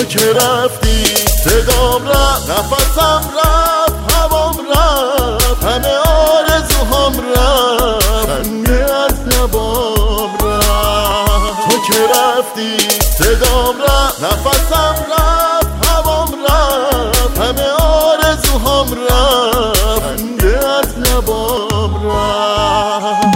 که رفتی صدام رفت، نفسم رفت، هوام رفت، همه آرزوهام رفت، خنده از لبام رفت. تو که رفتی صدام رفت، نفسم رفت، هوام رفت، همه آرزوهام رفت، خنده از لبام رفت.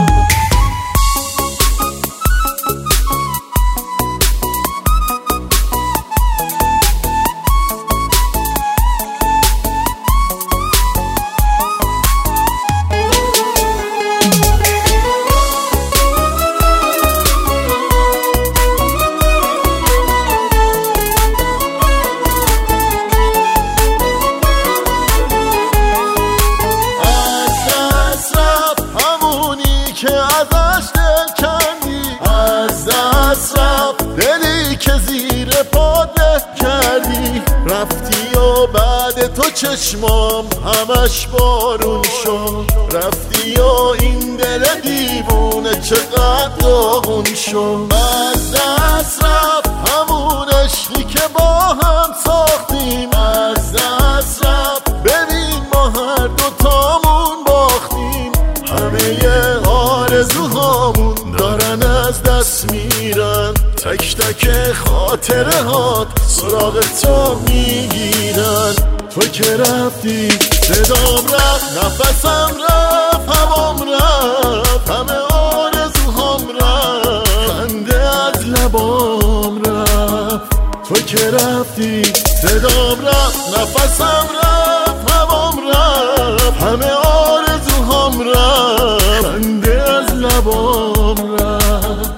ازش دل کردی، از دست رفت دلی که زیر پات له کردی. رفتی و بعد تو چشمام همش بارون شد، رفتی و این دل دیوونه چقدر داغون شد. از دست رفت همون عشقی که با هم ساختیم، از دست رفت ببین ما هر دوتامون باختیم. همه آرزوهامون دارن از دست میرن، تک تک خاطره هات سراغ تو میگیرن. تو که رفتی صدام رفت، نفسم رفت، هوام رفت، همه آرزوهام رفت، خنده از لبام رفت. تو که رفتی صدام رفت، نفسم رفت، هوام رفت، همه آرزوهام رفت، خنده از لبام رفت.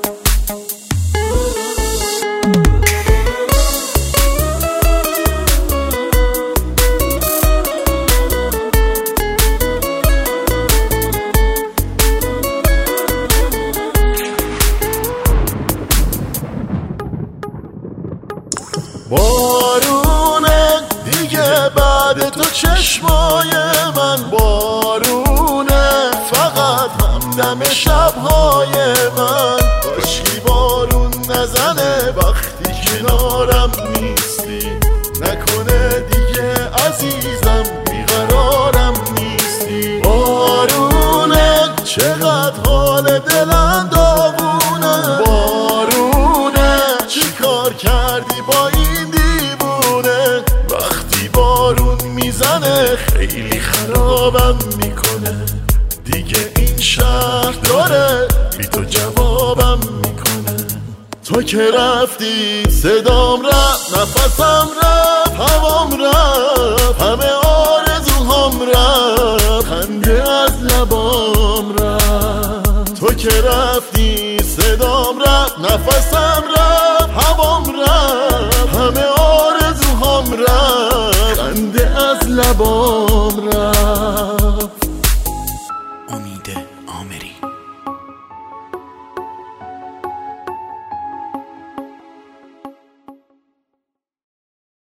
بارونه دیگه بعد تو چشمای من، بارونه فقط همدم شبهای من. کاشکی بارون نزنه وقتی کنارم نیستی، نکنه دیگه عزیزم بیقرارم نیستی. بارونه چقدر حال دلم داغونه، بارونه چی کار کردی با این دیوونه. وقتی بارون میزنه خیلی خرابم میکنه، دیگه این شهر داره بی تو جوابم میکنه. تو که رفتی صدام رفت، نفسم رفت، هوام رفت، همه آرزوهام رفت، خنده از لبام رفت. تو که رفتی صدام رفت، نفسم رفت، هوام رفت، همه آرزوهام رفت، خنده از لبام